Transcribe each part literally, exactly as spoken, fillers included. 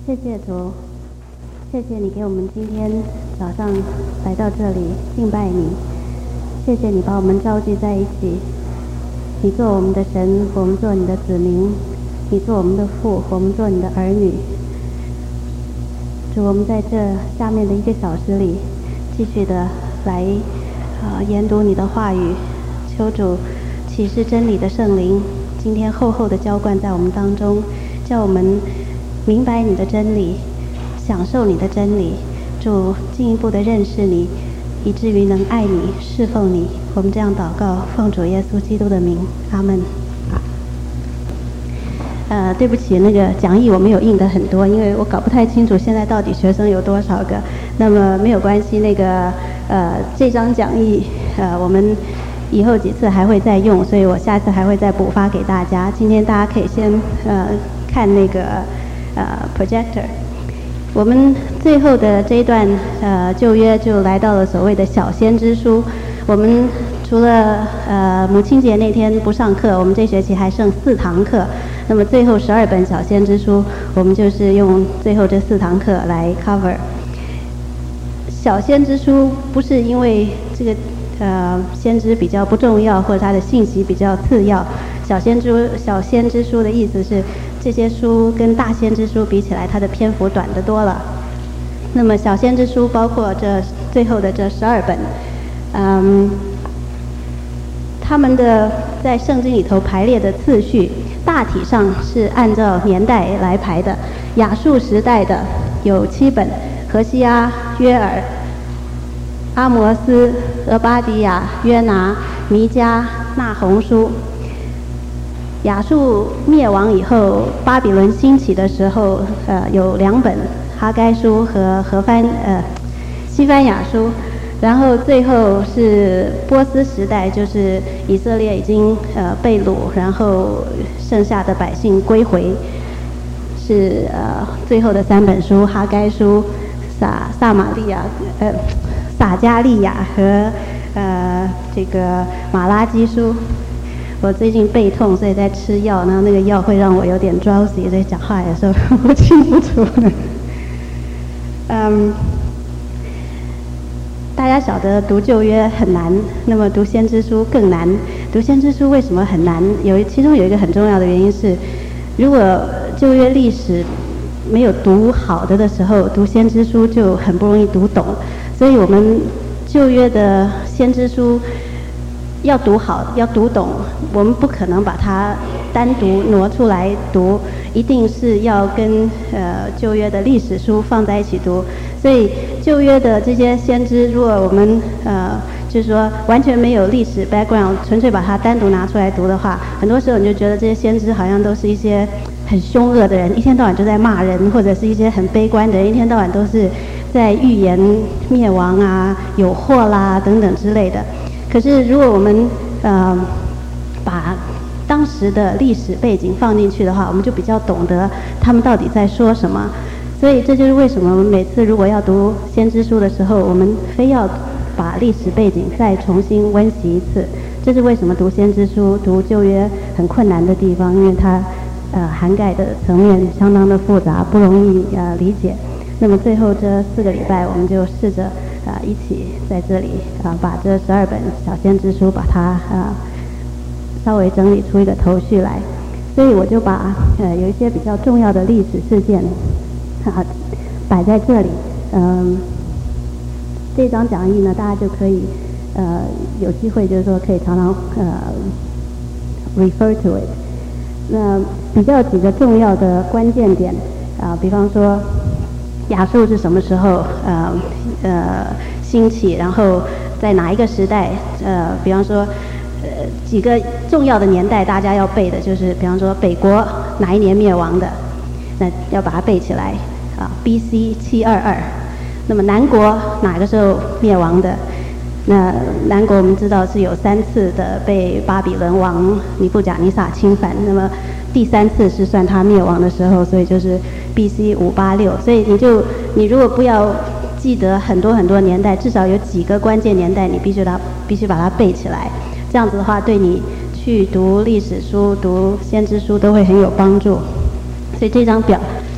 谢谢主，谢谢你给我们今天早上来到这里敬拜你，谢谢你把我们召集在一起，你做我们的神，我们做你的子民，你做我们的父，我们做你的儿女。主，我们在这下面的一个小时里继续的来呃研读你的话语，求主启示真理的圣灵今天厚厚的浇灌在我们当中，叫我们明白你的真理，享受你的真理，主进一步的认识你，以至于能爱你侍奉你。我们这样祷告，奉主耶稣基督的名，阿们。呃，对不起，那个讲义我没有印的很多，因为我搞不太清楚现在到底学生有多少个。那么没有关系，那个呃这张讲义呃我们以后几次还会再用，所以我下次还会再补发给大家。今天大家可以先呃看那个呃 projector。我们最后的这一段呃旧约就来到了所谓的小先知书。我们除了呃母亲节那天不上课，我们这学期还剩四堂课。那么最后十二本小先知书，我们就是用最后这四堂课来 cover。小先知书不是因为这个呃先知比较不重要，或者它的信息比较次要。小先知小先知书的意思是，这些书跟大先知书比起来，它的篇幅短得多了。那么小先知书包括这最后的这十二本，嗯，他们的在圣经里头排列的次序，大体上是按照年代来排的。亚述时代的有七本，何西阿、约尔、阿摩斯、俄巴底亚、约拿、弥迦、那鸿书。亚述灭亡以后，巴比伦兴起的时候，呃，有两本哈该书和和番呃西番雅书。然后最后是波斯时代，就是以色列已经呃被掳，然后剩下的百姓归回，是呃最后的三本书：哈该书、撒撒玛利亚呃撒加利亚和呃这个马拉基书。我最近背痛，所以在吃药，然后那个药会让我有点 drowsy， 所以讲话有时候不清不楚的。嗯。大家晓得读旧约很难，那么读先知书更难。读先知书为什么很难？有其中有一个很重要的原因是，如果旧约历史没有读好的的时候，读先知书就很不容易读懂。所以我们旧约的先知书要读好，要读懂，我们不可能把它单独挪出来读，一定是要跟呃旧约的历史书放在一起读。所以旧约的这些先知，如果我们呃就是说完全没有历史 background， 纯粹把它单独拿出来读的话，很多时候你就觉得这些先知好像都是一些很凶恶的人，一天到晚就在骂人，或者是一些很悲观的人，一天到晚都是在预言灭亡啊、有祸啦等等之类的。可是如果我们呃把当时的历史背景放进去的话，我们就比较懂得他们到底在说什么。所以这就是为什么我们每次如果要读先知书的时候，我们非要把历史背景再重新温习一次。这是为什么读先知书、读旧约很困难的地方，因为它呃涵盖的层面相当的复杂，不容易呃理解。那么最后这四个礼拜，我们就试着啊、呃、一起在这里啊、呃、把这十二本小先知书把它啊、呃、稍微整理出一个头绪来。所以我就把呃有一些比较重要的历史事件啊，摆在这里，嗯，这张讲义呢，大家就可以，呃，有机会就是说可以常常呃 refer to it。那比较几个重要的关键点啊、呃，比方说亚述是什么时候呃呃兴起，然后在哪一个时代？呃，比方说呃几个重要的年代，大家要背的就是，比方说北国哪一年灭亡的，那要把它背起来。啊 ，B C 七二二，那么南国哪个时候灭亡的？那南国我们知道是有三次的被巴比伦王尼布甲尼撒侵犯，那么第三次是算他灭亡的时候，所以就是 B C 五八六。所以你就你如果不要记得很多很多年代，至少有几个关键年代，你必须把必须把它背起来。这样子的话，对你去读历史书、读先知书都会很有帮助。所以这张表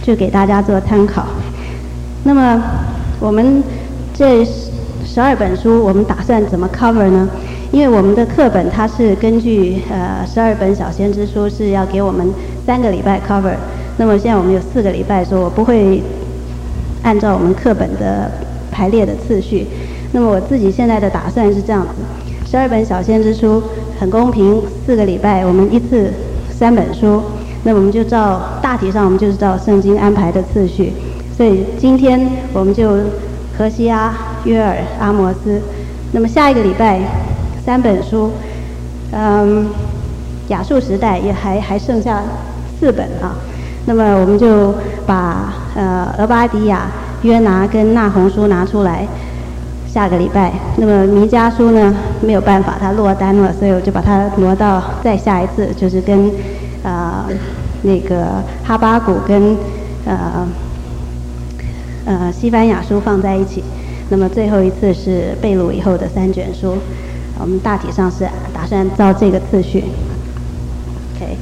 就给大家做参考。那么我们这十二本书，我们打算怎么 cover 呢？因为我们的课本它是根据呃十二本小先知书是要给我们三个礼拜 cover， 那么现在我们有四个礼拜，说我不会按照我们课本的排列的次序。那么我自己现在的打算是这样子：十二本小先知书很公平，四个礼拜我们一次三本书，那我们就照大体上我们就是照圣经安排的次序。所以今天我们就何西阿、约珥、阿摩斯。那么下一个礼拜三本书，嗯，亚述时代也还还剩下四本啊。那么我们就把呃俄巴底亚、约拿跟纳鸿书拿出来，下个礼拜。那么弥迦书呢没有办法，它落单了，所以我就把它挪到再下一次，就是跟呃那个哈巴谷跟呃呃西番雅书放在一起。那么最后一次是被掳以后的三卷书，我们大体上是打算照这个次序。OK，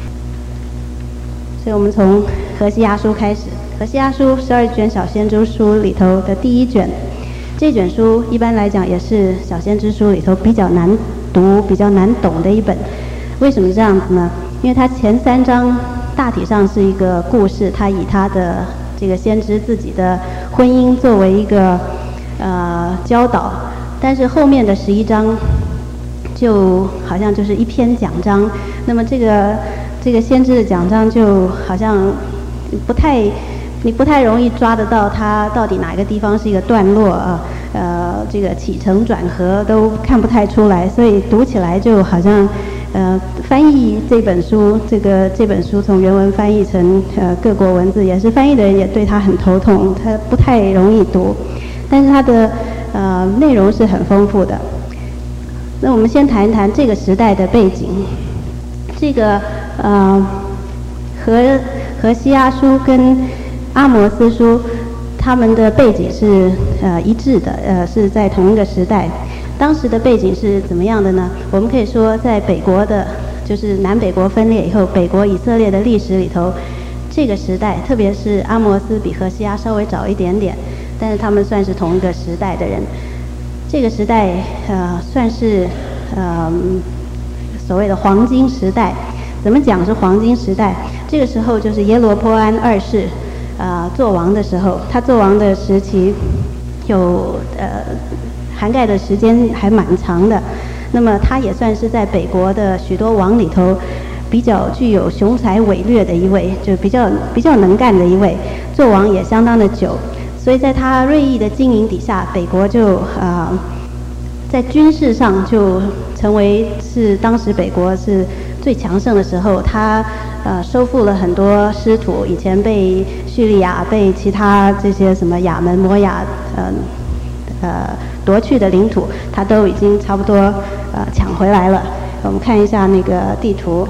所以我们从何西阿书开始。何西阿书十二卷小先知书里头的第一卷，这卷书一般来讲也是小先知书里头比较难读、比较难懂的一本。为什么这样子呢？因为它前三章大体上是一个故事，它以他的这个先知自己的婚姻作为一个呃教导，但是后面的十一章就好像就是一篇讲章。那么这个这个先知的讲章就好像不太，你不太容易抓得到它到底哪个地方是一个段落啊，呃，这个起承转合都看不太出来，所以读起来就好像，呃，翻译这本书，这个这本书从原文翻译成呃各国文字，也是翻译的人也对它很头痛，它不太容易读，但是它的呃内容是很丰富的。那我们先谈一谈这个时代的背景。这个呃何何西阿书跟阿摩斯书，他们的背景是呃一致的，呃是在同一个时代。当时的背景是怎么样的呢？我们可以说，在北国的，就是南北国分裂以后，北国以色列的历史里头，这个时代，特别是阿摩斯比何西阿稍微早一点点，但是他们算是同一个时代的人。这个时代呃算是呃所谓的黄金时代。怎么讲是黄金时代？这个时候就是耶罗波安二世啊、呃、做王的时候，他做王的时期有呃涵盖的时间还蛮长的。那么他也算是在北国的许多王里头比较具有雄才伟略的一位，就比较比较能干的一位，做王也相当的久。所以在他锐意的经营底下，北国就啊、呃、在军事上就成为是当时北国是最强盛的时候。他呃收复了很多失土，以前被叙利亚、被其他这些什么亚门、摩亚呃呃夺去的领土，他都已经差不多呃抢回来了。我们看一下那个地图。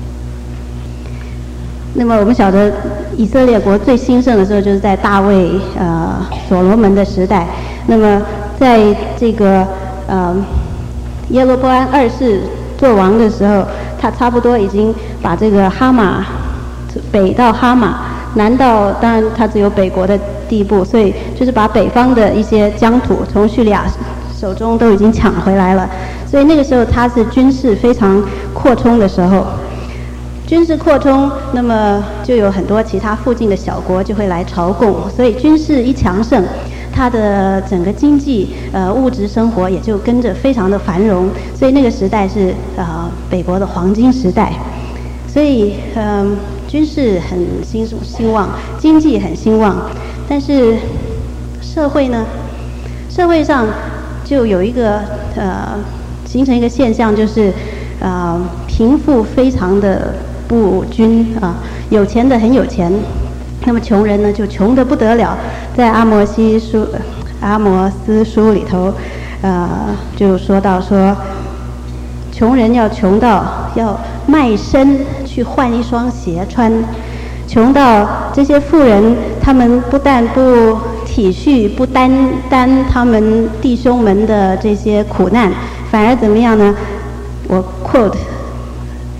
那么我们晓得以色列国最兴盛的时候就是在大卫呃所罗门的时代。那么在这个呃耶罗波安二世做王的时候，他差不多已经把这个哈马北到哈马，南到当然他只有北国的地步，所以就是把北方的一些疆土从叙利亚手中都已经抢回来了。所以那个时候他是军事非常扩充的时候。军事扩充，那么就有很多其他附近的小国就会来朝贡，所以军事一强盛，它的整个经济呃物质生活也就跟着非常的繁荣。所以那个时代是呃北国的黄金时代。所以嗯、呃、军事很兴兴旺，经济很兴旺，但是社会呢，社会上就有一个呃形成一个现象，就是呃贫富非常的不均啊，有钱的很有钱，那么穷人呢就穷得不得了。在阿摩西书、阿摩斯书里头，呃，就说到说，穷人要穷到要卖身去换一双鞋穿，穷到这些富人他们不但不体恤、不担担他们弟兄们的这些苦难，反而怎么样呢？我 quote。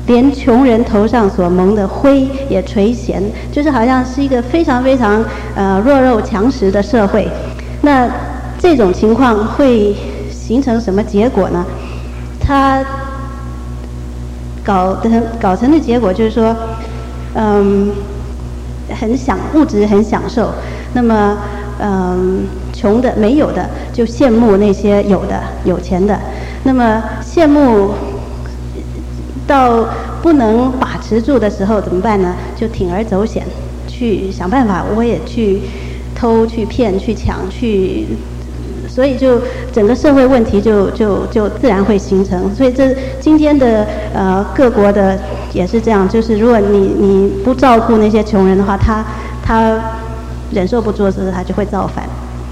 连穷人头上所蒙的灰也垂涎，就是好像是一个非常非常呃弱肉强食的社会。那这种情况会形成什么结果呢？它搞的搞成的结果就是说，嗯，很享物质很享受，那么嗯穷的没有的就羡慕那些有的有钱的，那么羡慕到不能把持住的时候怎么办呢？就铤而走险，去想办法，我也去偷、去骗、去抢、去，所以就整个社会问题就就就自然会形成。所以这今天的呃各国的也是这样，就是如果你你不照顾那些穷人的话，他他忍受不住的时候，他就会造反。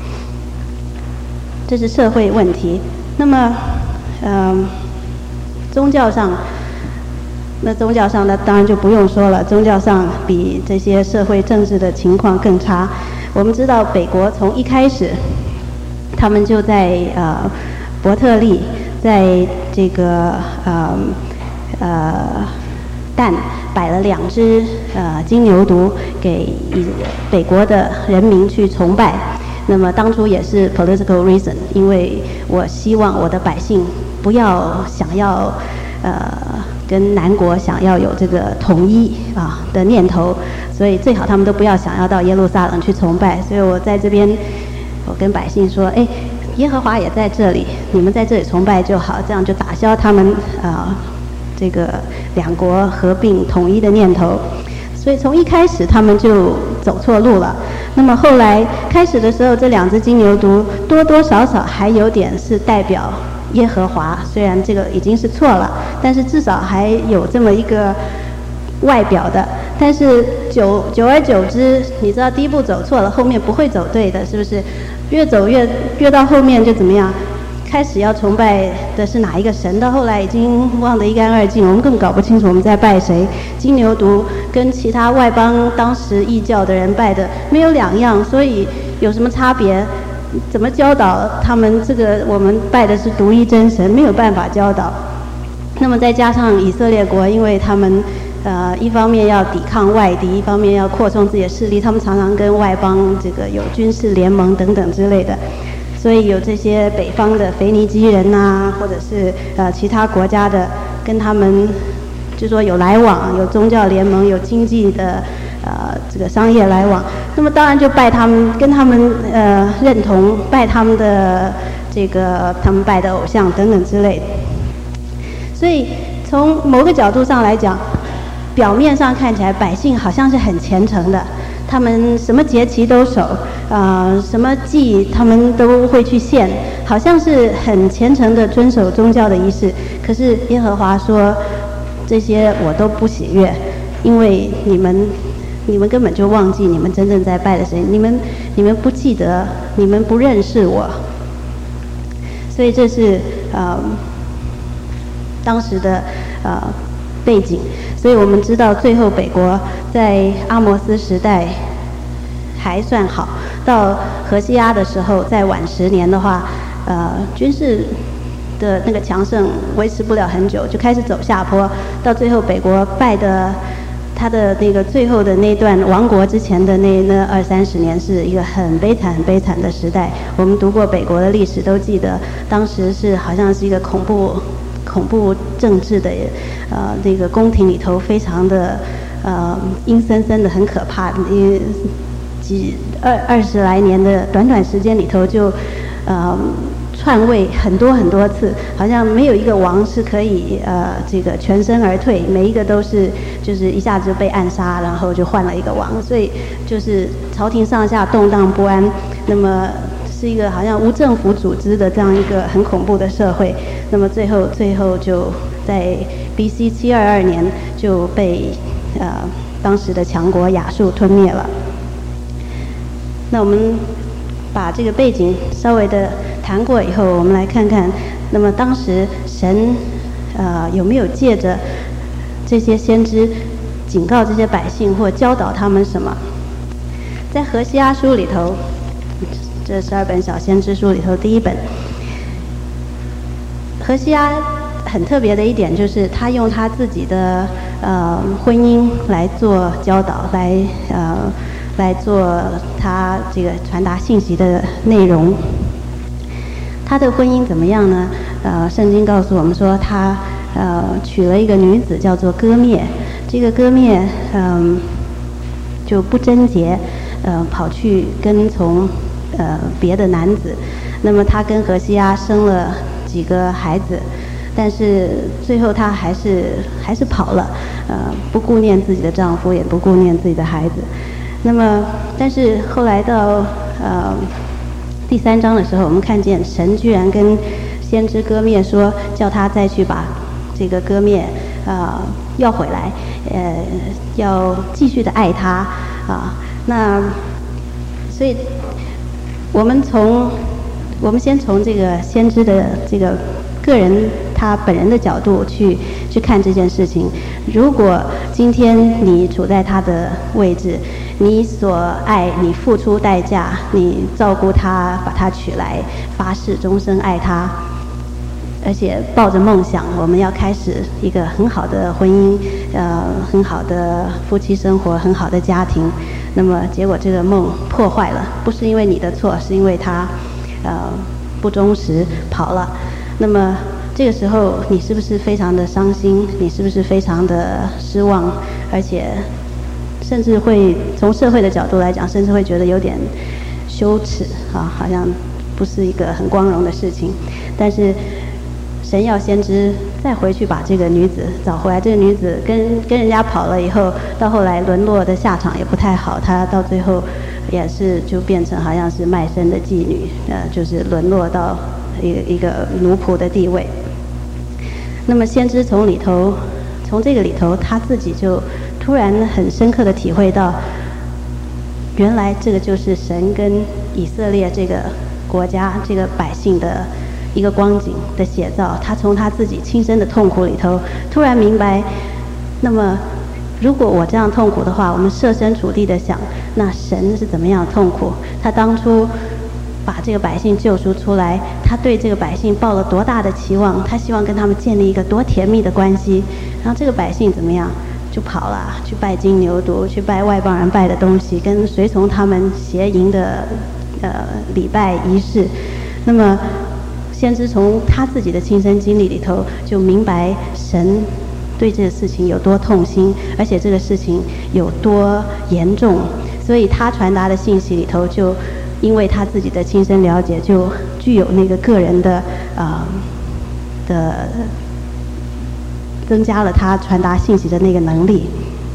这是社会问题。那么，嗯、呃，宗教上。那宗教上呢，当然就不用说了，宗教上比这些社会政治的情况更差。我们知道北国从一开始，他们就在呃伯特利，在这个呃呃但摆了两只呃金牛犊给北国的人民去崇拜。那么当初也是 political reason， 因为我希望我的百姓不要想要呃。跟南国想要有这个统一啊的念头，所以最好他们都不要想要到耶路撒冷去崇拜。所以我在这边，我跟百姓说：“哎，耶和华也在这里，你们在这里崇拜就好，这样就打消他们啊这个两国合并统一的念头。”所以从一开始他们就走错路了。那么后来开始的时候，这两只金牛犊多多少少还有点是代表耶和华，虽然这个已经是错了，但是至少还有这么一个外表的。但是久久而久之，你知道第一步走错了，后面不会走对的，是不是？越走越越到后面就怎么样？开始要崇拜的是哪一个神，到后来已经忘得一干二净，我们根本搞不清楚我们在拜谁。金牛犊跟其他外邦当时异教的人拜的没有两样，所以有什么差别？怎么教导他们？这个我们拜的是独一真神，没有办法教导。那么再加上以色列国，因为他们呃一方面要抵抗外敌，一方面要扩充自己的势力，他们常常跟外邦这个有军事联盟等等之类的。所以有这些北方的腓尼基人呐、啊，或者是呃其他国家的，跟他们就说有来往，有宗教联盟，有经济的呃这个商业来往。那么当然就拜他们，跟他们呃认同，拜他们的这个他们拜的偶像等等之类的。所以从某个角度上来讲，表面上看起来百姓好像是很虔诚的。他们什么节期都守，啊、呃，什么祭他们都会去献，好像是很虔诚的遵守宗教的仪式。可是耶和华说，这些我都不喜悦，因为你们，你们根本就忘记你们真正在拜的神，你们你们不记得，你们不认识我。所以这是呃当时的呃背景。所以我们知道，最后北国在阿摩斯时代还算好，到何西阿的时候，再晚十年的话，呃，军事的那个强盛维持不了很久，就开始走下坡。到最后，北国败的，他的那个最后的那段亡国之前的那那二三十年，是一个很悲惨、很悲惨的时代。我们读过北国的历史，都记得当时是好像是一个恐怖。恐怖政治的，呃，那个宫廷里头非常的，呃，阴森森的，很可怕。因为几二二十来年的短短时间里头就，呃，篡位很多很多次，好像没有一个王是可以呃这个全身而退，每一个都是就是一下子就被暗杀，然后就换了一个王，所以就是朝廷上下动荡不安。那么。是一个好像无政府组织的这样一个很恐怖的社会，那么最后最后就在 B C 七二二年就被呃当时的强国亚述吞灭了。那我们把这个背景稍微的谈过以后，我们来看看，那么当时神呃有没有借着这些先知警告这些百姓或教导他们什么？在何西阿书里头。这十二本小先知书里头第一本，何西阿很特别的一点就是他用他自己的呃婚姻来做教导，来呃来做他这个传达信息的内容。他的婚姻怎么样呢？呃，圣经告诉我们说他呃娶了一个女子叫做歌灭，这个歌灭嗯、呃、就不贞洁，呃跑去跟从呃别的男子，那么他跟何西阿生了几个孩子，但是最后她还是还是跑了，呃不顾念自己的丈夫，也不顾念自己的孩子。那么但是后来到呃第三章的时候，我们看见神居然跟先知歌灭说，叫他再去把这个歌灭呃要回来，呃要继续的爱他啊。那所以我们从我们先从这个先知的这个个人他本人的角度去去看这件事情。如果今天你处在他的位置，你所爱，你付出代价，你照顾他，把他娶来，发誓终生爱他，而且抱着梦想，我们要开始一个很好的婚姻，呃，很好的夫妻生活，很好的家庭。那么结果这个梦破坏了，不是因为你的错，是因为他呃不忠实跑了。那么这个时候你是不是非常的伤心？你是不是非常的失望？而且甚至会从社会的角度来讲，甚至会觉得有点羞耻啊，好像不是一个很光荣的事情。但是神要先知再回去把这个女子找回来。这个女子跟跟人家跑了以后，到后来沦落的下场也不太好，她到最后也是就变成好像是卖身的妓女，呃，就是沦落到一个一个奴仆的地位。那么先知从里头，从这个里头，他自己就突然很深刻的体会到，原来这个就是神跟以色列这个国家、这个百姓的一个光景的写照。他从他自己亲身的痛苦里头，突然明白，那么如果我这样痛苦的话，我们设身处地的想，那神是怎么样痛苦？他当初把这个百姓救赎出来，他对这个百姓抱了多大的期望？他希望跟他们建立一个多甜蜜的关系。然后这个百姓怎么样？就跑了，去拜金牛犊，去拜外邦人拜的东西，跟随从他们邪淫的呃礼拜仪式。那么先知从他自己的亲身经历里头，就明白神对这个事情有多痛心，而且这个事情有多严重。所以他传达的信息里头，就因为他自己的亲身了解，就具有那个个人的啊、呃、的。增加了他传达信息的那个能力。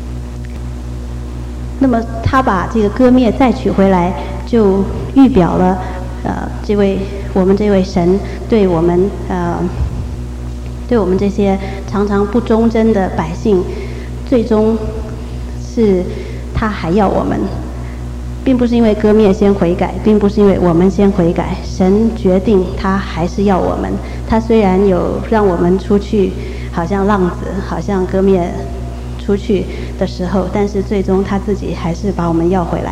那么他把这个歌灭再取回来，就预表了呃这位我们这位神对我们呃对我们这些常常不忠贞的百姓，最终是他还要我们，并不是因为歌灭先悔改，并不是因为我们先悔改，神决定他还是要我们。他虽然有让我们出去好像浪子，好像歌灭出去的时候，但是最终他自己还是把我们要回来。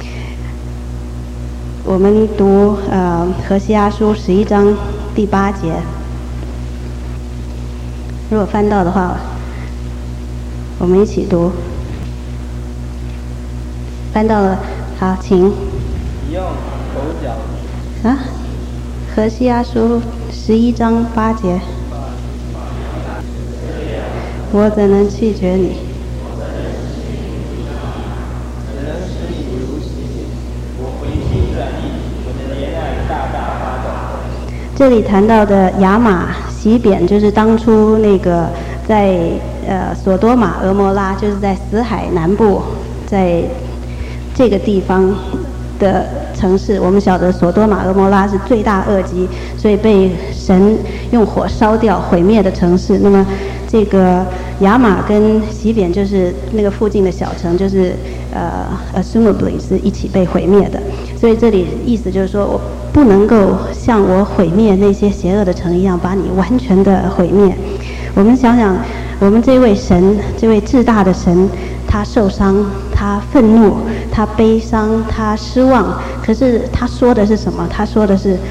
我们读呃何西阿书十一章第八节，如果翻到的话，我们一起读。翻到了，好，请。 你用口角。 啊，何西阿书十一章八节。我怎能弃绝你？ 只能使你如洗，我回心转意，我的怜爱大大发动。 这里谈到的亚玛洗扁，就是当初那个在呃索多玛俄摩拉，就是在死海南部，在这个地方的城市。我们晓得索多玛俄摩拉是罪大恶极，所以被神用火烧掉毁灭的城市。那么这个亚玛跟洗扁就是那个附近的小城，就是呃 assumably 是一起被毁灭的。所以这里意思就是说，我不能够像我毁灭那些邪恶的城一样，把你完全的毁灭。我们想想，我们这位神，这位至大的神，他受伤，他愤怒，他悲伤，他失望。可是他说的是什么？他说的是，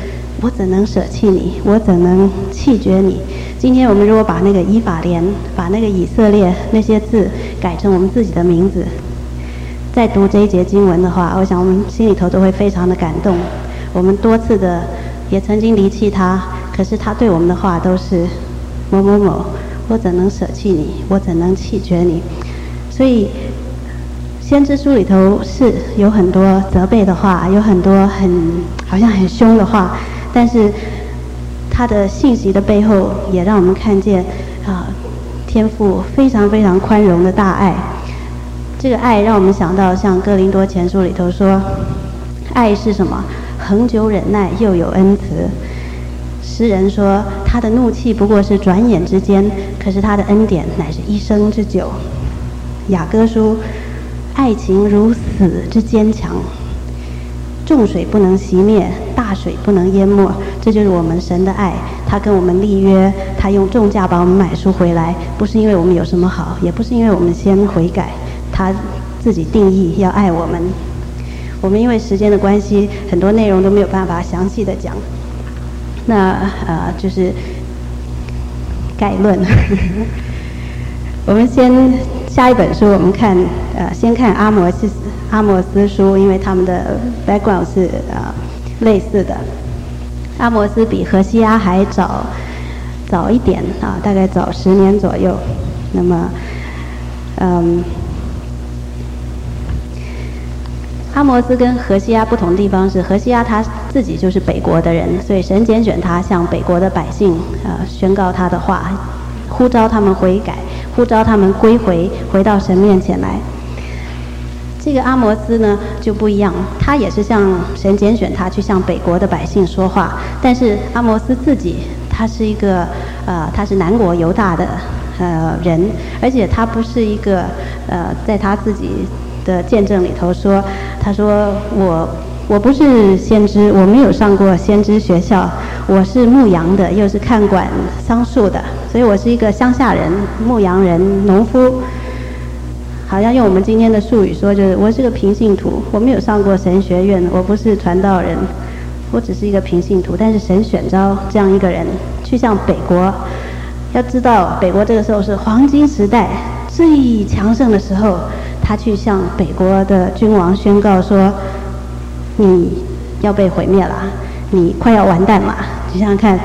我怎能舍弃你？我怎能弃绝你？今天我们如果把那个以法莲，把那个以色列那些字改成我们自己的名字，再读这一节经文的话，我想我们心里头都会非常的感动。我们多次的也曾经离弃他，可是他对我们的话都是某某某，我怎能舍弃你？我怎能弃绝你？所以先知书里头是有很多责备的话，有很多很好像很凶的话，但是他的信息的背后也让我们看见啊，天父非常非常宽容的大爱。这个爱让我们想到像哥林多前书里头说，爱是什么？恒久忍耐，又有恩慈。诗人说他的怒气不过是转眼之间，可是他的恩典乃是一生之久。雅歌书，爱情如死之坚强，众水不能熄灭，大水不能淹没。这就是我们神的爱，他跟我们立约，他用重价把我们买赎回来，不是因为我们有什么好，也不是因为我们先悔改，他自己定义要爱我们。我们因为时间的关系，很多内容都没有办法详细的讲，那呃就是概论。我们先下一本书，我们看呃先看阿摩斯阿摩斯书，因为他们的 background 是呃类似的。阿摩斯比何西阿还早早一点啊，大概早十年左右。那么，嗯。阿摩斯跟何西阿不同的地方是，何西阿他自己就是北国的人，所以神拣选他向北国的百姓呃宣告他的话，呼召他们悔改，呼召他们归回，回到神面前来。这个阿摩斯呢就不一样，他也是向神拣选他去向北国的百姓说话，但是阿摩斯自己他是一个呃他是南国犹大的呃人，而且他不是一个呃在他自己的见证里头说，他说我我不是先知，我没有上过先知学校，我是牧羊的，又是看管桑树的，所以我是一个乡下人、牧羊人、农夫。好像用我们今天的术语说，就是我是个平信徒，我没有上过神学院，我不是传道人，我只是一个平信徒。但是神选召这样一个人去向北国，要知道北国这个时候是黄金时代最强盛的时候。他去向北国的君王宣告说：“你要被毁灭了，你快要完蛋了。”你想想看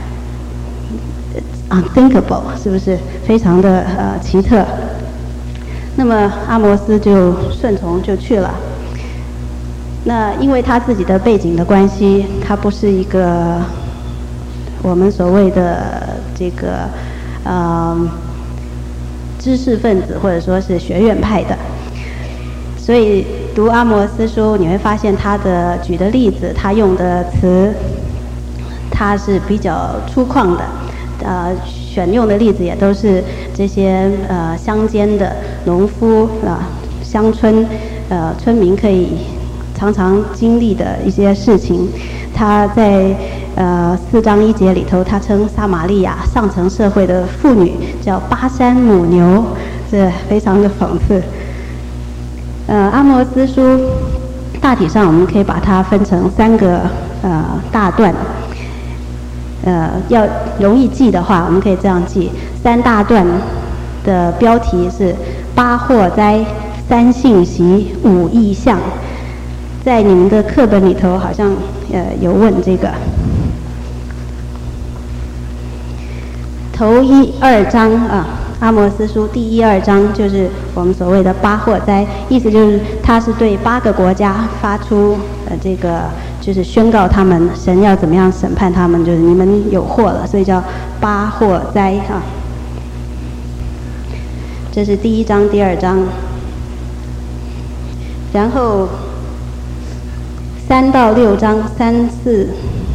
，unthinkable 是不是非常的呃奇特？那么阿摩斯就顺从就去了。那因为他自己的背景的关系，他不是一个我们所谓的这个呃知识分子，或者说是学院派的。所以读阿摩斯书，你会发现他的举的例子，他用的词，他是比较粗犷的，呃，选用的例子也都是这些呃乡间的农夫啊、乡村呃村民可以常常经历的一些事情。他在呃四章一节里头，他称撒玛利亚上层社会的妇女叫巴山母牛，这非常的讽刺。呃，阿摩斯书大体上我们可以把它分成三个呃大段，呃，要容易记的话，我们可以这样记：三大段的标题是八祸灾、三信息、五异象。在你们的课本里头，好像呃有问这个。头一二章啊。阿摩斯书第一二章就是我们所谓的八祸灾，意思就是他是对八个国家发出呃这个就是宣告他们神要怎么样审判他们，就是你们有祸了，所以叫八祸灾啊。这是第一章、第二章，然后三到六章，三四。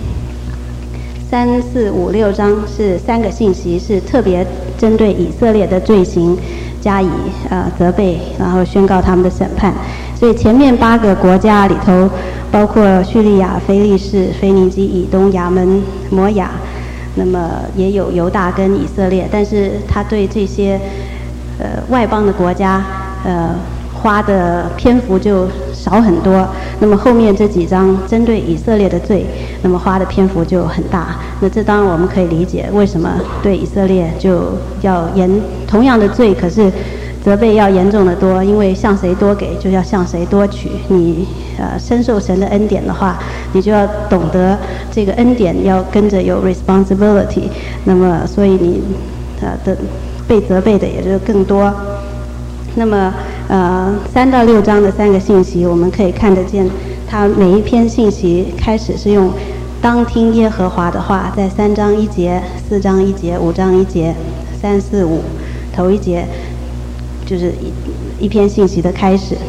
三四五六章是三个信息，是特别针对以色列的罪行加以呃责备，然后宣告他们的审判。所以前面八个国家里头，包括叙利亚、非利士、腓尼基、以东、亚门、摩亚，那么也有犹大跟以色列，但是他对这些呃外邦的国家呃花的篇幅就少很多。那么后面这几章针对以色列的罪，那么花的篇幅就很大。那这当然我们可以理解为什么对以色列就要严同样的罪，可是责备要严重的多，因为向谁多给就要向谁多取。你呃深受神的恩典的话，你就要懂得这个恩典要跟着有 responsibility。那么所以你呃的被责备的也就更多。那么呃三到六章的三个信息，我们可以看得见，它每一篇信息开始是用当听耶和华的话，在三章一节、四章一节、五章一节、三四五头一节。就是一一篇信息的开始。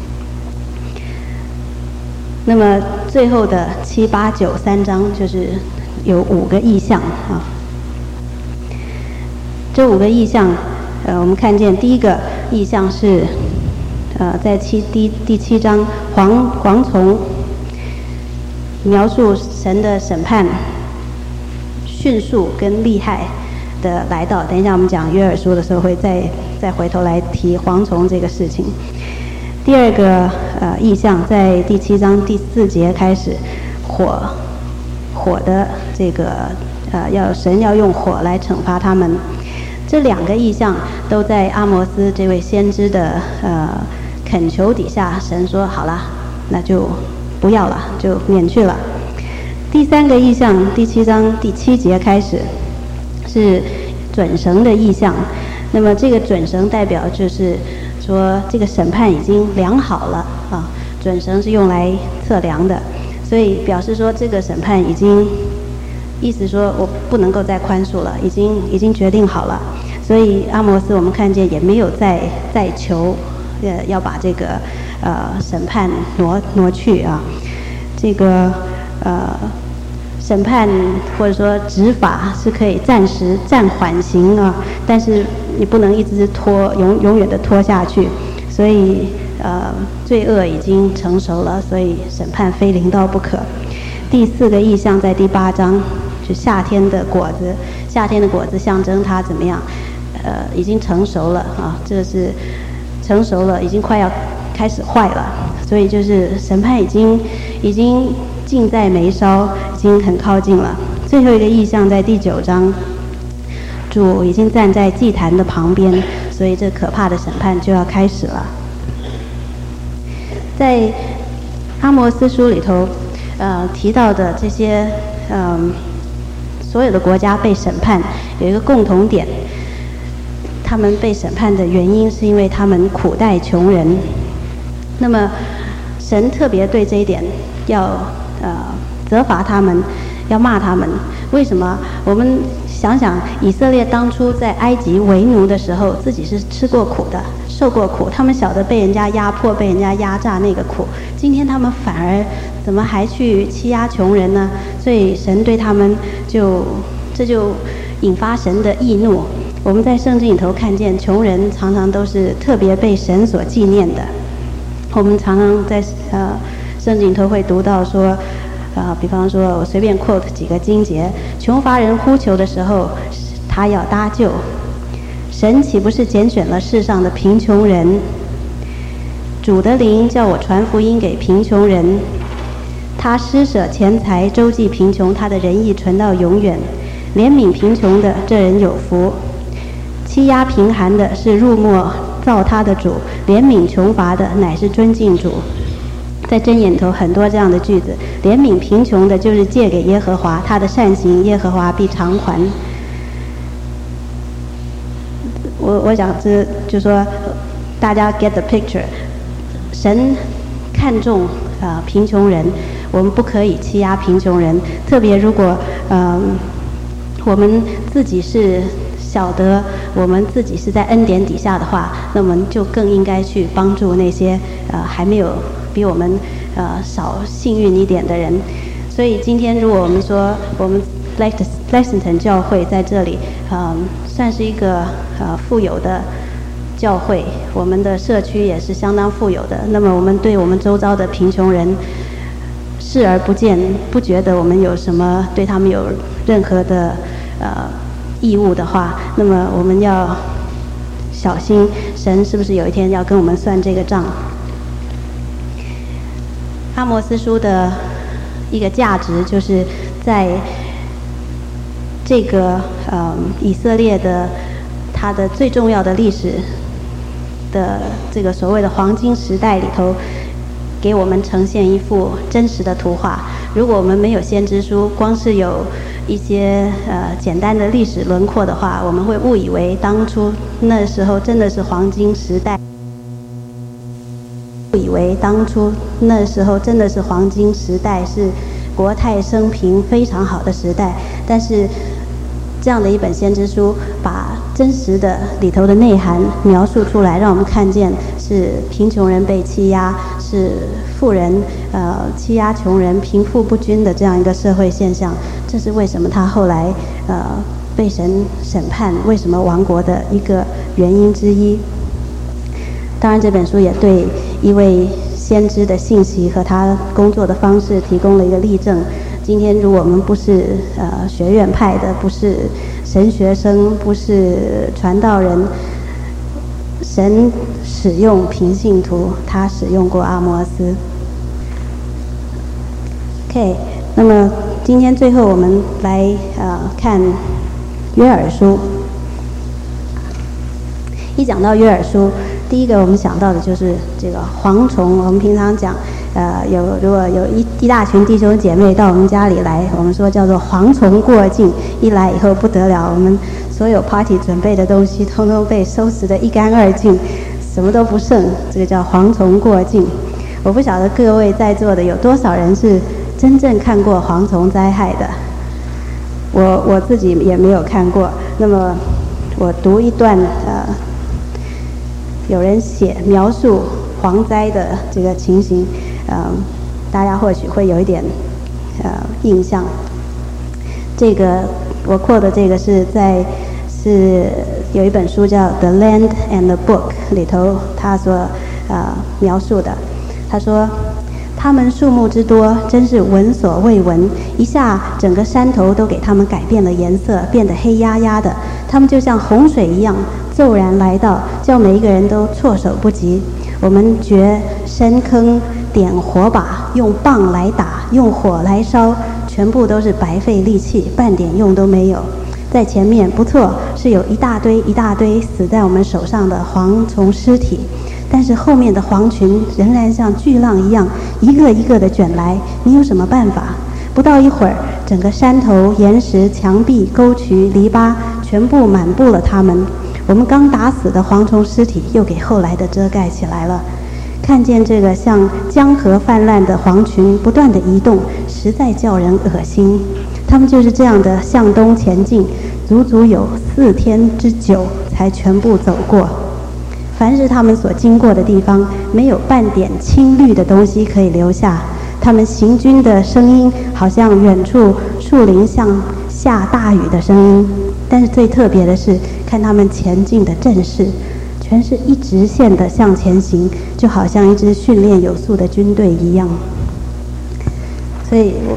那么最后的七八九三章就是有五个意象啊。这五个意象，呃，我们看见第一个意象是，呃，在七第第七章蝗蝗虫描述神的审判迅速跟厉害的来到。等一下我们讲约珥书的时候会再再回头来提蝗虫这个事情。第二个呃意象在第七章第四节开始，火火的这个呃要神要用火来惩罚他们。这两个意象都在阿摩斯这位先知的呃恳求底下，神说好了，那就不要了，就免去了。第三个意象第七章第七节开始是准绳的意象。那么这个准绳代表就是说这个审判已经量好了啊，准绳是用来测量的，所以表示说这个审判已经，意思说我不能够再宽恕了，已经已经决定好了。所以阿摩斯我们看见也没有再再求，呃要把这个呃审判挪挪去啊，这个呃。审判或者说执法是可以暂时暂缓刑啊，但是你不能一直拖永永远的拖下去。所以呃罪恶已经成熟了，所以审判非临到不可。第四个意象在第八章，就夏天的果子，夏天的果子象征它怎么样？呃，已经成熟了啊，这是成熟了，已经快要开始坏了，所以就是审判已经已经。近在眉梢，已经很靠近了。最后一个意象在第九章，主已经站在祭坛的旁边，所以这可怕的审判就要开始了。在阿摩斯书里头，呃提到的这些，嗯、呃，所有的国家被审判有一个共同点，他们被审判的原因是因为他们苦待穷人。那么神特别对这一点要。呃，责罚他们，要骂他们。为什么？我们想想，以色列当初在埃及为奴的时候，自己是吃过苦的，受过苦。他们晓得被人家压迫、被人家压榨那个苦。今天他们反而怎么还去欺压穷人呢？所以神对他们就这就引发神的义怒。我们在圣经里头看见，穷人常常都是特别被神所纪念的。我们常常在呃。圣经里头会读到说，呃，比方说我随便 quote 几个经节：穷乏人呼求的时候，他要搭救。神岂不是拣选了世上的贫穷人？主的灵叫我传福音给贫穷人。他施舍钱财，周济贫穷，他的仁义存到永远。怜悯贫穷的，这人有福。欺压贫寒的是入没造他的主，怜悯穷乏的乃是尊敬主。在箴言头很多这样的句子，怜悯贫穷的，就是借给耶和华，他的善行耶和华必偿还。我我想这就说大家 get the picture， 神看重啊、呃、贫穷人，我们不可以欺压贫穷人，特别如果嗯、呃、我们自己是晓得我们自己是在恩典底下的话，那我们就更应该去帮助那些呃还没有比我们呃少幸运一点的人。所以今天如果我们说我们 Lexington 教会在这里，呃算是一个呃富有的教会，我们的社区也是相当富有的，那么我们对我们周遭的贫穷人视而不见，不觉得我们有什么对他们有任何的呃义务的话，那么我们要小心，神是不是有一天要跟我们算这个账？阿摩斯书的一个价值，就是在这个呃以色列的它的最重要的历史的这个所谓的黄金时代里头，给我们呈现一幅真实的图画。如果我们没有先知书，光是有一些呃简单的历史轮廓的话，我们会误以为当初那时候真的是黄金时代，误以为当初那时候真的是黄金时代，是国泰升平非常好的时代。但是这样的一本先知书，把真实的里头的内涵描述出来，让我们看见是贫穷人被欺压，是富人呃欺压穷人，贫富不均的这样一个社会现象。这是为什么他后来呃被神审判，为什么亡国的一个原因之一。当然，这本书也对一位先知的信息和他工作的方式提供了一个例证。今天，如果我们不是呃学院派的，不是神学生，不是传道人，神使用平信徒，他使用过阿摩斯。OK， 那么今天最后我们来呃看约珥书。一讲到约珥书，第一个我们想到的就是这个蝗虫。我们平常讲，呃，有如果有一一大群弟兄姐妹到我们家里来，我们说叫做蝗虫过境，一来以后不得了，我们所有 party 准备的东西通通被收拾得一干二净，什么都不剩，这个叫蝗虫过境。我不晓得各位在座的有多少人是真正看过蝗虫灾害的，我我自己也没有看过。那么我读一段呃。有人写描述蝗灾的这个情形，呃，大家或许会有一点呃印象。这个我扩的这个是在是有一本书叫《The Land and the Book》里头，他所呃描述的。他说，他们数目之多，真是闻所未闻。一下整个山头都给他们改变了颜色，变得黑压压的。他们就像洪水一样骤然来到，叫每一个人都措手不及。我们掘深坑，点火把，用棒来打，用火来烧，全部都是白费力气，半点用都没有。在前面不错，是有一大堆一大堆死在我们手上的蝗虫尸体，但是后面的蝗群仍然像巨浪一样，一个一个的卷来。你有什么办法？不到一会儿，整个山头、岩石、墙壁、沟渠、篱笆全部满布了它们。我们刚打死的蝗虫尸体又给后来的遮盖起来了。看见这个像江河泛滥的蝗群不断的移动，实在叫人恶心。他们就是这样的向东前进，足足有四天之久才全部走过。凡是他们所经过的地方，没有半点青绿的东西可以留下。他们行军的声音好像远处树林像下大雨的声音，但是最特别的是看他们前进的阵势，全是一直线的向前行，就好像一支训练有素的军队一样。所以我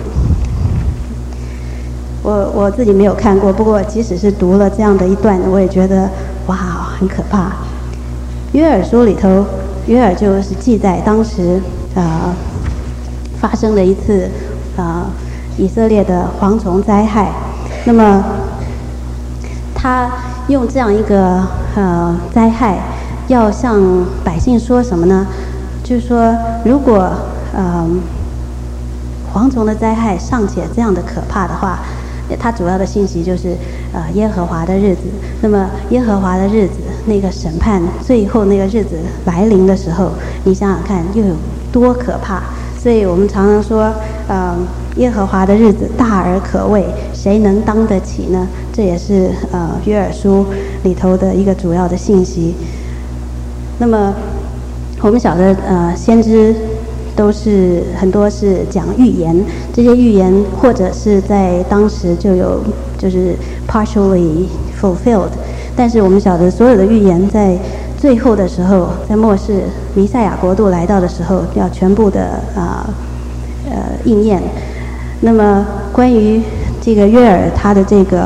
我我自己没有看过，不过即使是读了这样的一段，我也觉得哇，很可怕。约珥书里头，约珥就是记载当时呃发生的一次呃以色列的蝗虫灾害。那么他用这样一个呃灾害，要向百姓说什么呢？就是说，如果呃蝗虫的灾害尚且这样的可怕的话，它主要的信息就是呃耶和华的日子。那么耶和华的日子，那个审判最后那个日子来临的时候，你想想看又有多可怕。所以我们常常说，呃耶和华的日子大而可畏，谁能当得起呢？这也是呃约珥书里头的一个主要的信息。那么我们晓得呃先知都是很多是讲预言，这些预言或者是在当时就有就是 partially fulfilled， 但是我们晓得所有的预言在最后的时候，在末世弥赛亚国度来到的时候，要全部的啊 呃, 呃应验。那么关于这个约珥他的这个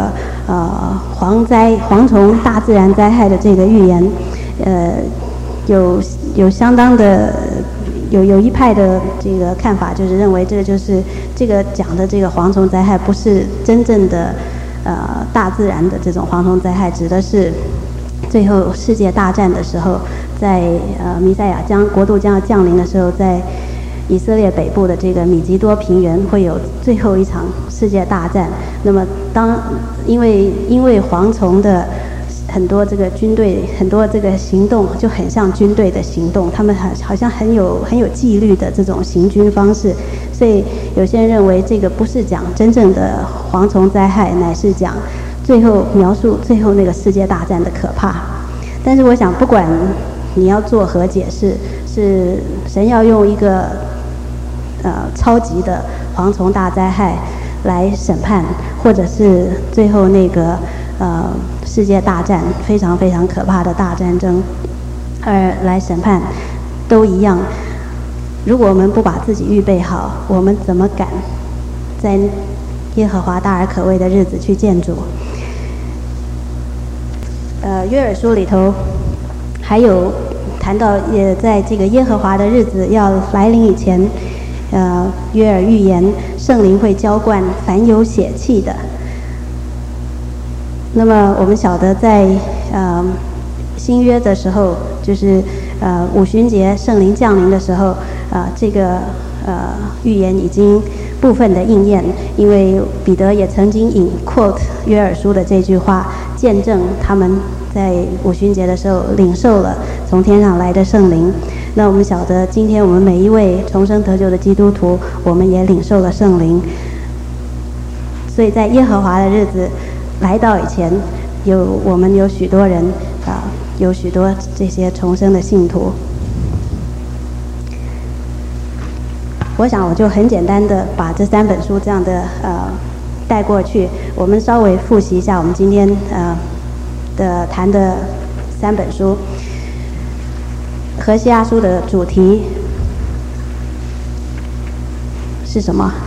呃蝗灾、蝗虫、大自然灾害的这个预言，呃，有有相当的有有一派的这个看法，就是认为这个就是这个讲的这个蝗虫灾害不是真正的呃大自然的这种蝗虫灾害，指的是最后世界大战的时候，在呃弥赛亚将国度将要降临的时候，在以色列北部的这个米吉多平原会有最后一场世界大战。那么当因为因为蝗虫的很多这个军队很多这个行动就很像军队的行动，他们很好像很有很有纪律的这种行军方式，所以有些人认为这个不是讲真正的蝗虫灾害，乃是讲最后描述最后那个世界大战的可怕。但是我想不管你要做何解释，是神要用一个呃超级的蝗虫大灾害来审判，或者是最后那个呃世界大战非常非常可怕的大战争而来审判，都一样。如果我们不把自己预备好，我们怎么敢在耶和华大而可畏的日子去见主？呃，约珥书里头还有谈到，也在这个耶和华的日子要来临以前，呃，约珥预言圣灵会浇灌凡有血气的。那么我们晓得在呃新约的时候，就是呃五旬节圣灵降临的时候，啊、呃、这个呃预言已经部分的应验，因为彼得也曾经引 quote 约珥书的这句话，见证他们在五旬节的时候领受了从天上来的圣灵。那我们晓得今天我们每一位重生得救的基督徒，我们也领受了圣灵。所以在耶和华的日子来到以前，有我们有许多人啊、呃，有许多这些重生的信徒。我想我就很简单的把这三本书这样的呃带过去，我们稍微复习一下我们今天呃的谈的三本书。何西阿书的主题是什么？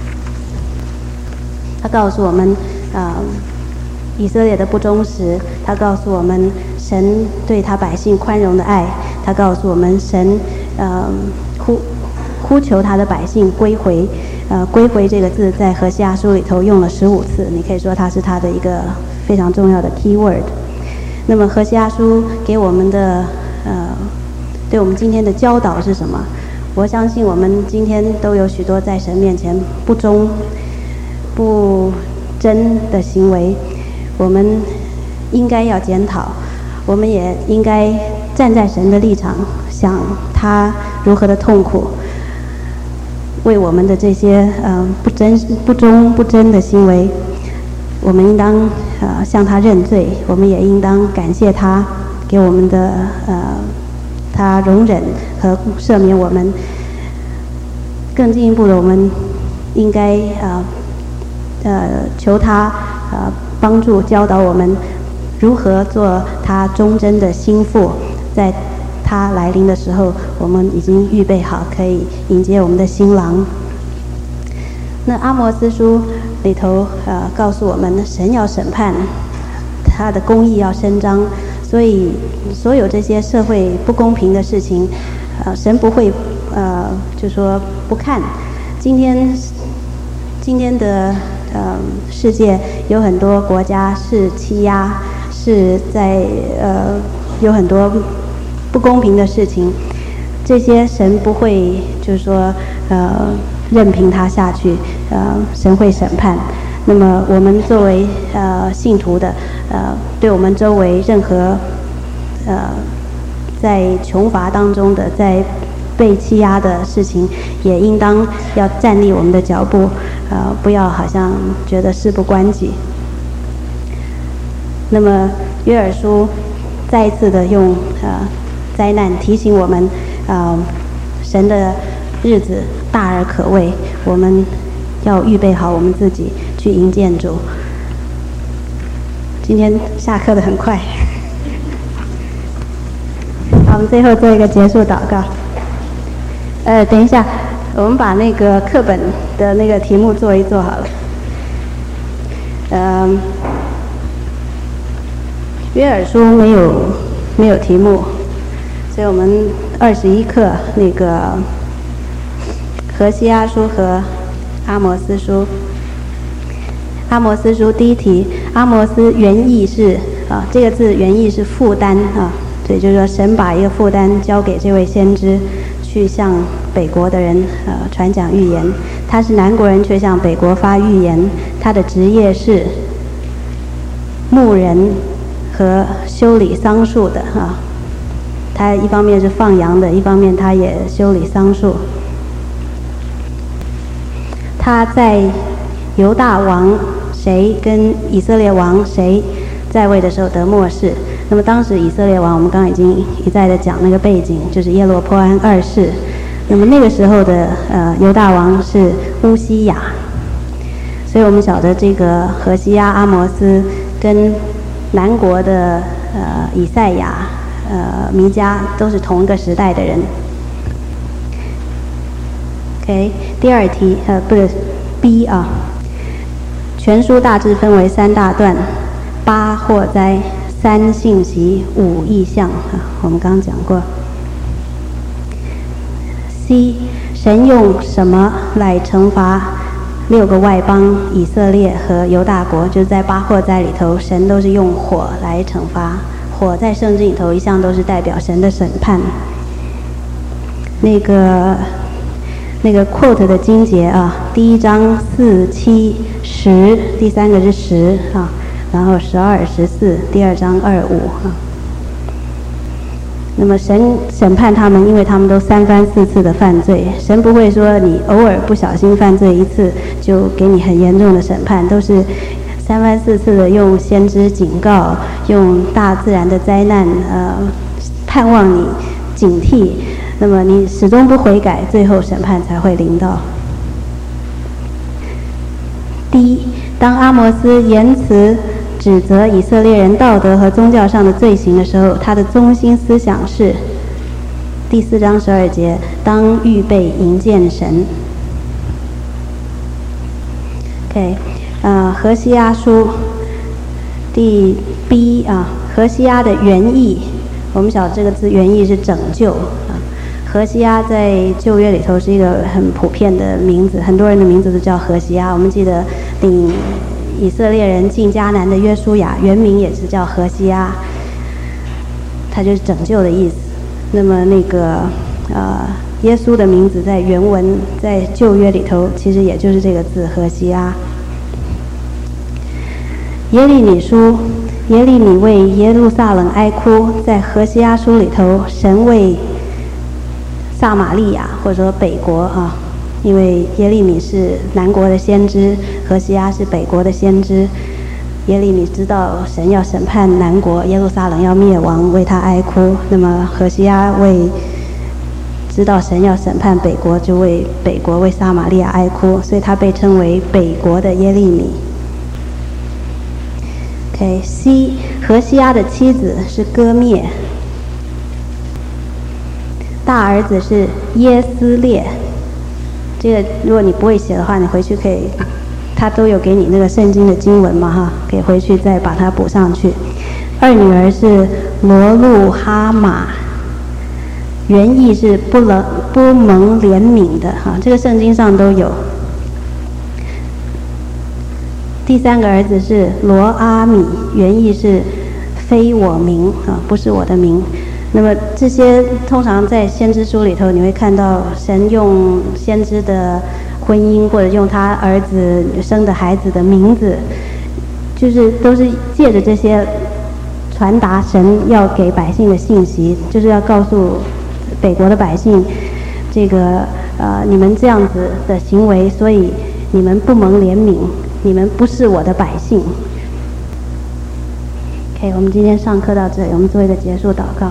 他告诉我们呃以色列的不忠实，他告诉我们神对他百姓宽容的爱，他告诉我们神呃呼呼求他的百姓归回。呃归回这个字在何西阿书里头用了十五次，你可以说它是他的一个非常重要的 key word。那么何西阿书给我们的呃对我们今天的教导是什么？我相信我们今天都有许多在神面前不忠不真的行为，我们应该要检讨，我们也应该站在神的立场，想他如何的痛苦，为我们的这些呃不真不忠不真的行为，我们应当呃向他认罪，我们也应当感谢他给我们的呃他容忍和赦免我们。更进一步的，我们应该呃呃求他呃帮助教导我们如何做他忠贞的心腹，在他来临的时候，我们已经预备好可以迎接我们的新郎。那阿摩司书里头呃告诉我们，神要审判，他的公义要伸张，所以所有这些社会不公平的事情，呃神不会呃就说不看。今天今天的呃世界有很多国家是欺压，是在呃有很多不公平的事情，这些神不会就是说呃任凭它下去，呃神会审判。那么我们作为呃信徒的，呃对我们周围任何呃在穷乏当中的，在被欺压的事情，也应当要站立我们的脚步，呃不要好像觉得事不关己。那么约珥书再一次的用呃灾难提醒我们，呃神的日子大而可畏，我们要预备好我们自己去迎接主。今天下课的很快，好，我们最后做一个结束祷告。呃，等一下，我们把那个课本的那个题目做一做好了。嗯、呃， 约珥书没有没有题目，所以我们二十一课那个何西阿书和阿摩斯书。阿摩斯书第一题，阿摩斯原意是啊，这个字原意是负担啊，所以就是说神把一个负担交给这位先知，去向北国的人呃传讲预言。他是南国人，却向北国发预言。他的职业是牧人和修理桑树的啊。他一方面是放羊的，一方面他也修理桑树。他在犹大王谁跟以色列王谁在位的时候得末世。那么当时以色列王，我们刚刚已经一再的讲那个背景，就是耶罗波安二世。那么那个时候的呃犹大王是乌西雅，所以我们晓得这个何西阿、阿摩斯跟南国的呃以赛亚、呃弥迦都是同一个时代的人。OK， 第二题呃不是 B 啊。全书大致分为三大段：八祸灾、三信息、五意象啊，我们刚刚讲过。C， 神用什么来惩罚六个外邦以色列和犹大国？就是在八祸灾里头，神都是用火来惩罚。火在圣经里头一向都是代表神的审判。那个那个 quote 的经节啊，第一章四七十，第三个是十啊，然后十二十四，第二章二五啊。那么神审判他们，因为他们都三番四次的犯罪，神不会说你偶尔不小心犯罪一次就给你很严重的审判，都是三番四次的用先知警告，用大自然的灾难呃盼望你警惕，那么你始终不悔改，最后审判才会临到。第一，当阿摩斯言辞指责以色列人道德和宗教上的罪行的时候，他的中心思想是第四章十二节，当预备迎见神。OK， 呃，何西阿书第 B 啊，何西阿的原意，我们晓得这个字原意是拯救啊。何西阿在旧约里头是一个很普遍的名字，很多人的名字都叫何西阿。我们记得领以色列人进迦南的约书亚，原名也是叫何西阿，他就是拯救的意思。那么那个呃，耶稣的名字在原文在旧约里头，其实也就是这个字何西阿。耶利米书，耶利米为耶路撒冷哀哭，在何西阿书里头，神为撒玛利亚或者说北国啊。因为耶利米是南国的先知，何西阿是北国的先知。耶利米知道神要审判南国，耶路撒冷要灭亡，为他哀哭。那么何西阿为知道神要审判北国，就为北国为撒玛利亚哀哭，所以他被称为北国的耶利米。OK， C， 何西阿的妻子是歌灭，大儿子是耶斯列。这个如果你不会写的话，你回去可以，他都有给你那个圣经的经文嘛哈，可以回去再把它补上去。二女儿是罗路哈玛，原意是不能不蒙怜悯的哈，这个圣经上都有。第三个儿子是罗阿米，原意是非我名啊，不是我的名。那么这些通常在先知书里头，你会看到神用先知的婚姻，或者用他儿子生的孩子的名字，就是都是借着这些传达神要给百姓的信息，就是要告诉北国的百姓，这个呃你们这样子的行为，所以你们不蒙怜悯，你们不是我的百姓。OK， 我们今天上课到这里，我们做一个结束祷告。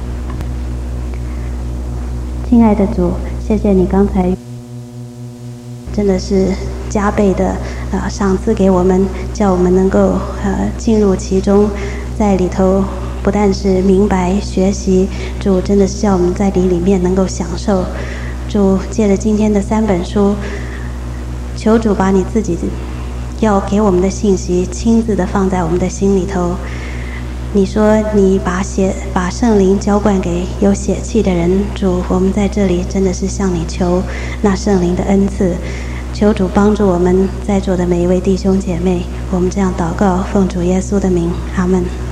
亲爱的主，谢谢你刚才真的是加倍的呃赏赐给我们，叫我们能够呃进入其中，在里头不但是明白学习，主真的是叫我们在里里面能够享受。主借着今天的三本书，求主把你自己要给我们的信息亲自的放在我们的心里头， 你说你把血把圣灵浇灌给有血气的人，主，我们在这里真的是向你求那圣灵的恩赐，求主帮助我们在座的每一位弟兄姐妹，我们这样祷告，奉主耶稣的名，阿们。